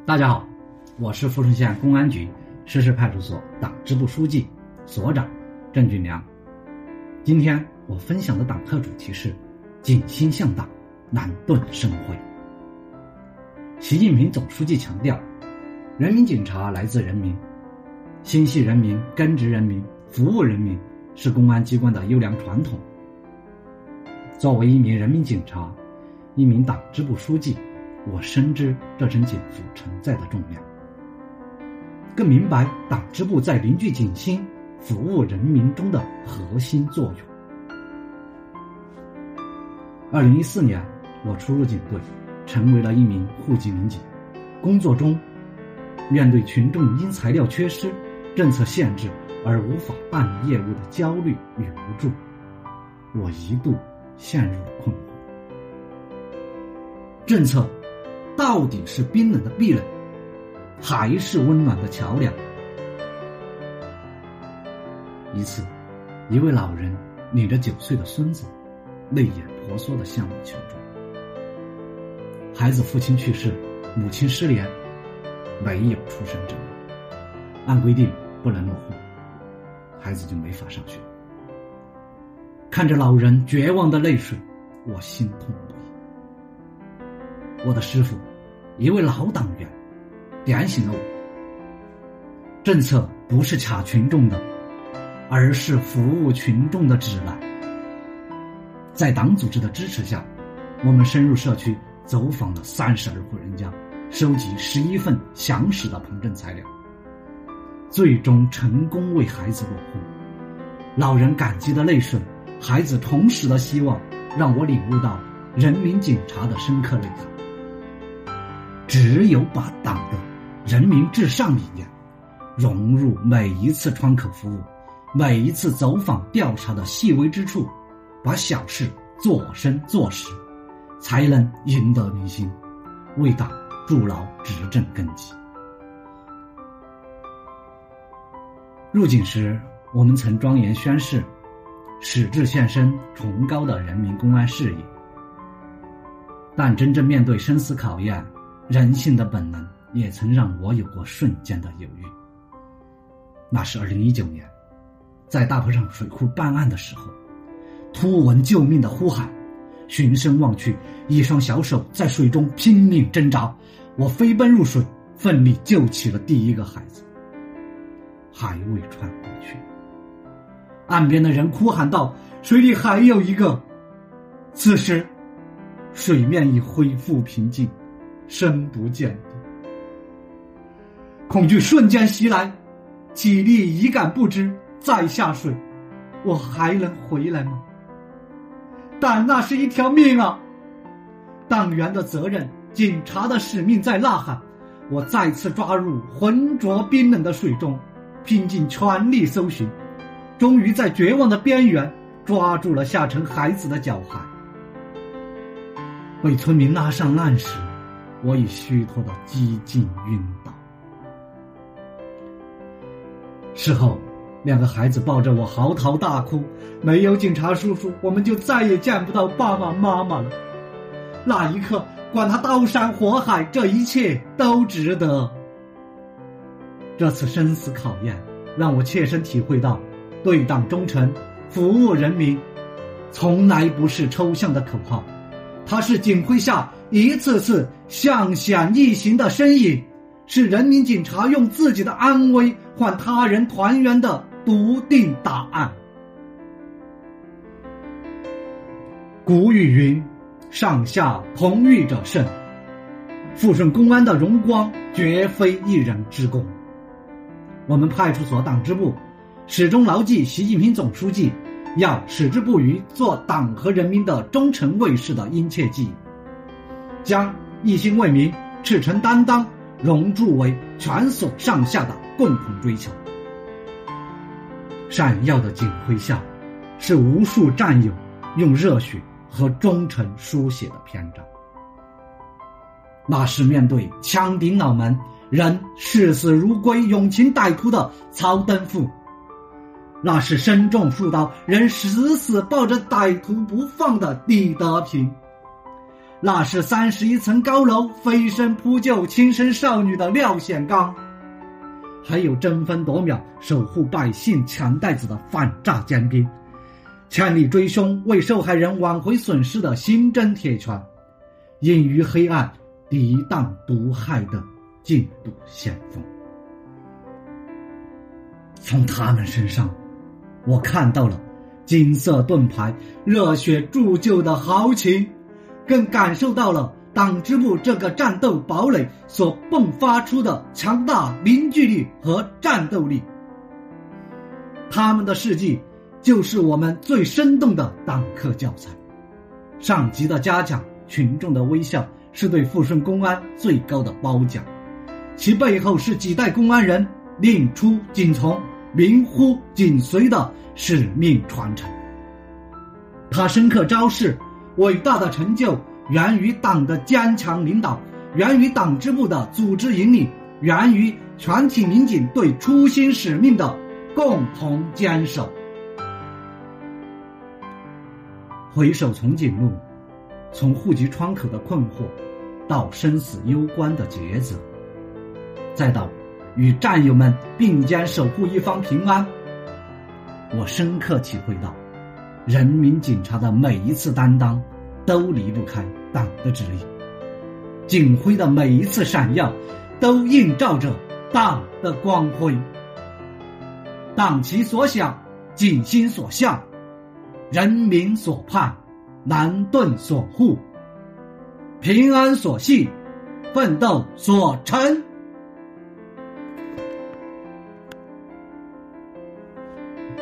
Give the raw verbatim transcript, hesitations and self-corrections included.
大家好，我是富顺县公安局石狮派出所党支部书记、所长郑俊良。今天我分享的党课主题是尽心向党，难遁生辉。习近平总书记强调，人民警察来自人民，心系人民、根植人民、服务人民是公安机关的优良传统。作为一名人民警察，一名党支部书记，我深知这身警服承载的重量，更明白党支部在凝聚警心、服务人民中的核心作用。二零一四年，我初入警队，成为了一名户籍民警。工作中，面对群众因材料缺失、政策限制而无法办理业务的焦虑与无助，我一度陷入了困惑。政策到底是冰冷的壁垒，还是温暖的桥梁？一次，一位老人领着九岁的孙子，泪眼婆娑地向我求助。孩子父亲去世，母亲失联，没有出生证明，按规定不能落户，孩子就没法上学。看着老人绝望的泪水，我心痛不已。我的师父，一位老党员，点醒了我，政策不是卡群众的，而是服务群众的指南。在党组织的支持下，我们深入社区，走访了三十二户人家，收集十一份详实的旁证材料，最终成功为孩子落户。老人感激的泪水，孩子重拾的希望，让我领悟到人民警察的深刻内涵。只有把党的人民至上理念融入每一次窗口服务、每一次走访调查的细微之处，把小事做深做实，才能赢得民心，为党筑牢执政根基。入警时，我们曾庄严宣誓，矢志献身崇高的人民公安事业。但真正面对生死考验，人性的本能也曾让我有过瞬间的犹豫。那是二零一九年，在大坡上水库办案的时候，突闻救命的呼喊，循声望去，一双小手在水中拼命挣扎，我飞奔入水，奋力救起了第一个孩子。还未穿过去，岸边的人哭喊道：“水里还有一个！”此时，水面已恢复平静，深不见底。恐惧瞬间袭来，体力已感不支，再下水，我还能回来吗？但那是一条命啊！党员的责任，警察的使命在呐喊。我再次抓入浑浊冰冷的水中，拼尽全力搜寻，终于在绝望的边缘抓住了下沉孩子的脚踝。被村民拉上岸时，我已虚脱得几近晕倒。事后，两个孩子抱着我嚎啕大哭，没有警察叔叔，我们就再也见不到爸爸妈妈了。那一刻，管他刀山火海，这一切都值得。这次生死考验，让我切身体会到，对党忠诚、服务人民，从来不是抽象的口号，它是警徽下一次次向险逆行的身影，是人民警察用自己的安危换他人团圆的笃定答案。古语云：上下同欲者胜。富顺公安的荣光绝非一人之功。我们派出所党支部始终牢记习近平总书记要矢志不渝做党和人民的忠诚卫士的殷切寄语，将一心为民、赤诚担当融铸为全所上下的共同追求。闪耀的警徽下，是无数战友用热血和忠诚书写的篇章。那是面对枪顶脑门，人视死如归、勇擒歹徒的曹登富；那是身中数刀，人死死抱着歹徒不放的李德平； 那是三十一层高楼飞身扑救亲生少女的廖显刚，还有争分夺秒守护百姓强袋子的反诈尖兵，千里追凶为受害人挽回损失的心针铁拳，隐于黑暗抵挡毒害的禁毒先锋。从他们身上，我看到了金色盾牌热血铸就的豪情，更感受到了党支部这个战斗堡垒所迸发出的强大凝聚力和战斗力。他们的事迹就是我们最生动的党课教材。上级的嘉奖，群众的微笑，是对抚顺公安最高的褒奖，其背后是几代公安人令出紧从、名呼紧随的使命传承。他深刻昭示，伟大的成就源于党的坚强领导，源于党支部的组织引领，源于全体民警对初心使命的共同坚守。回首从警路，从户籍窗口的困惑到生死攸关的抉择，再到与战友们并肩守护一方平安，我深刻体会到，人民警察的每一次担当都离不开党的指令，警徽的每一次闪耀都映照着党的光辉。党旗所想，警心所向，人民所盼，南盾所护，平安所系，奋斗所成。